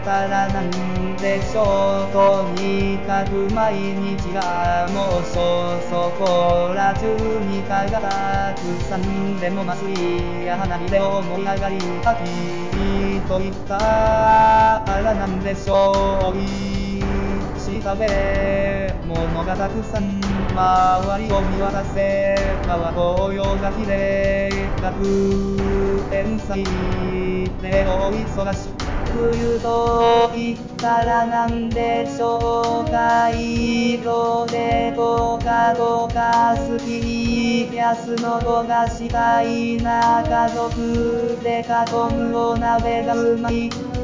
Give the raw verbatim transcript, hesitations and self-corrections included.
たらなんでしょう。とにかく毎日がもうそそこら中に蚊がたくさん。でも祭りや花火で思い上がり秋と言ったらなんでしょう。おいしい食べ物がたくさん。周りを見渡せば紅葉が綺麗。学園祭で大忙し。冬と言ったらなんでしょうか。色でポカポカ好き。安の子がしたいな。家族で囲むお鍋がうまい。